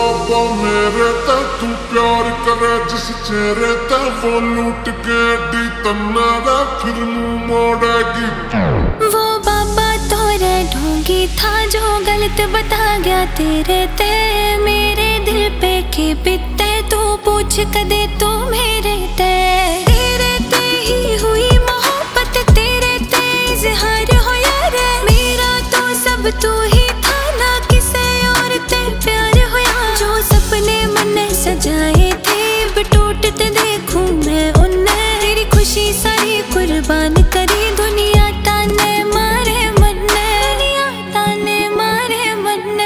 बाबा मेरे ते तू प्यार करे जिस चेहरे ते वो लूट के डी तन्ना फिर मुंह मोड़ेगी। वो बाबा तोरे ढोंगी था जो गलत बता गया तेरे ते मेरे दिल पे के बिते तू पूछ कदे तू मेरे ते ही हुई मोहब्बत तेरे ते इजहार होया रे मेरा तो सब तू ही था ना किसे और ते प्यार होया जो सपने मैंने सजाए थे अब टूटते देखूं मैं उन्हें तेरी खुशी सारी कुर्बान करी दुनिया ताने मारे मन्ने दुनिया ताने मारे मन्ने।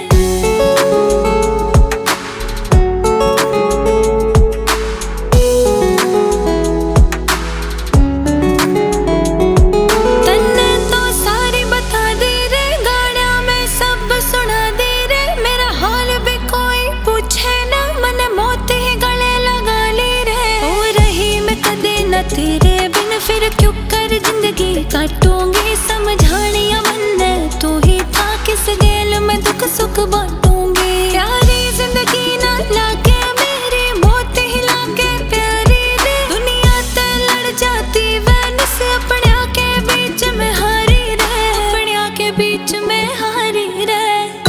तन्ने तो सारी बता दे रे गाना में सब सुना दे रे मेरा हाल भी कोई पूछे ना मन मौत ही गले लगा ली रे हो रही मैं कदे न तेरे बिन फिर क्यों कर जिंदगी काटूंगी समझानिया मन्ने तू ही था किस गेल में दुख सुख बांटूंगी प्यारी जिंदगी ना लागे मेरी मौत ही लागे प्यारी रे दुनिया ते लड़ जाती वैन से अपने के बीच में हारी रे अपने के बीच में हारी रे।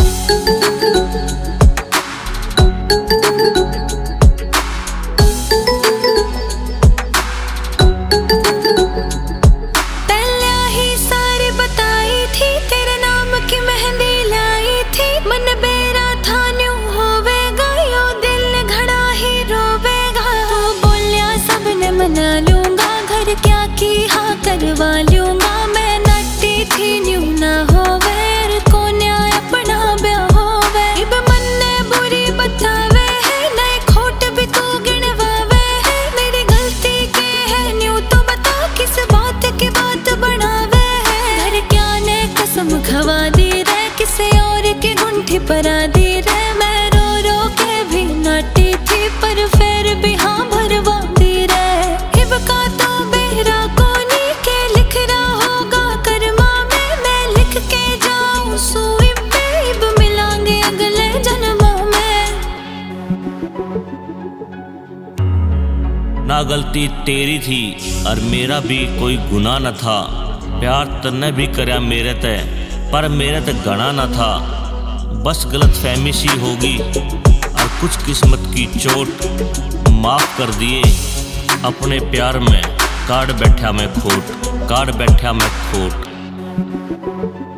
मन बेरा था न्यू होवेगा यो दिल घड़ा ही रोवेगा तू बोलिया सबने मना लूंगा घर क्या की हाँ करवा लूंगा मैं नट्टी थी न्यू ना होवे को न्याय अपना ब्याह होवे इब मन्ने बुरी बतावे है नए खोट भी तू गिनवावे है मेरी गलती के है न्यू तो बता किस बात की बात बनावे है घर क्या ने कसम खवा दी रे किसे और के गुंठी परा दी रे मैं रो रो के भी नाटी थी पर फिर भी हाँ भरवा दी रे हिब का तो बेरा कोनी के लिख रहा होगा कर्मा में मैं लिख के जाऊं सुई पे हिब मिलांगे अगले जन्मों में। ना गलती तेरी थी और मेरा भी कोई गुनाह न था प्यार तन्ने भी करया मेरे ते पर मेरे ते गणा न था बस गलत फहमी सी होगी और कुछ किस्मत की चोट माफ कर दिए अपने प्यार में काट बैठा मैं खोट काट बैठा मैं खोट।